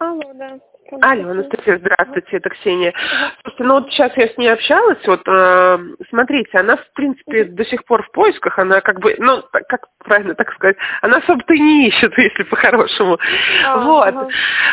Алло, да. Алло, Анастасия, здравствуйте, это Ксения. Ага. Слушайте, ну вот сейчас я с ней общалась, вот, смотрите, она, в принципе, до сих пор в поисках, она как бы, ну, как правильно так сказать, она особо-то и не ищет, если по-хорошему. Вот. Ага.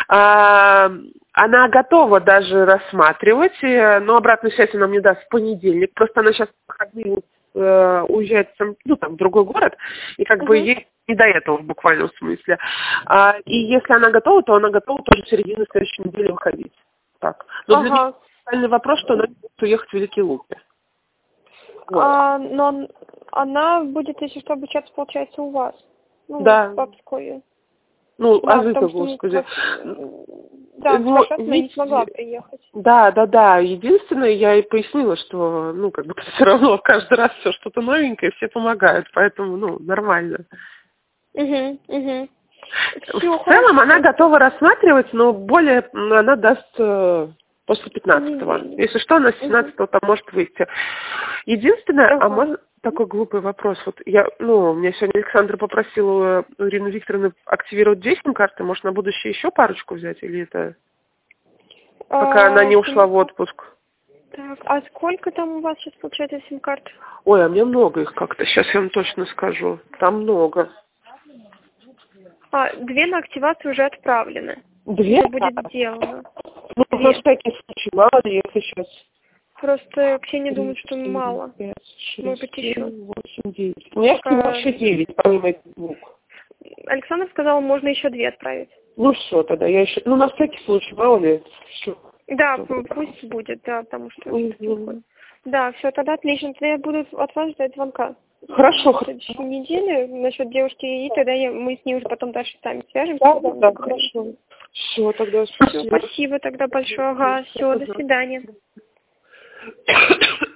Она готова даже рассматривать, но обратную связь она мне даст в понедельник, просто она сейчас уезжает ну, там, в другой город, и как бы ей не до этого в буквальном смысле. И если она готова, то она готова тоже в середине следующей недели выходить. Так. Но для меня специальный вопрос, что она будет уехать в Великие Луки. Вот. Но она будет, если что, обучаться, получается, у вас. Ну, да. В Пскове. Ну, да, азы-то, господи. Да, сейчас она не смогла приехать. Да. Единственное, я ей пояснила, что, ну, как бы все равно каждый раз все что-то новенькое, все помогают, поэтому, ну, нормально. В целом она готова рассматривать, но более она даст после 15-го. Если что, она с 17-го там может выйти. Единственное, а можно такой глупый вопрос? Вот меня сегодня Александра попросила у Ирины Викторовны активировать 2 сим-карты. Может, на будущее еще парочку взять? Или это пока она не ушла в отпуск? Так, а сколько там у вас сейчас получается сим-карт? Ой, а мне много их как-то. Сейчас я вам точно скажу. Там много. 2 на активацию уже отправлены. 2? Это будет сделано. Ну, на всякий случай, мало ли, если сейчас... Просто Ксения думает, что мало. 5, 6, Может быть, еще. 8, 9. У меня вообще 9, помимо этих 2. Александр сказал, можно еще 2 отправить. Ну все, тогда я еще... Ну, на всякий случай, мало ли. Все. Да, пусть будет, да, потому что... Да, все, тогда отлично. Тогда я буду от вас ждать звонка. Хорошо. В следующей неделе насчет девушки, и тогда мы с ней уже потом дальше сами свяжемся. Да, хорошо. Все, тогда спасибо. Спасибо тогда большое. Ага, все, до свидания.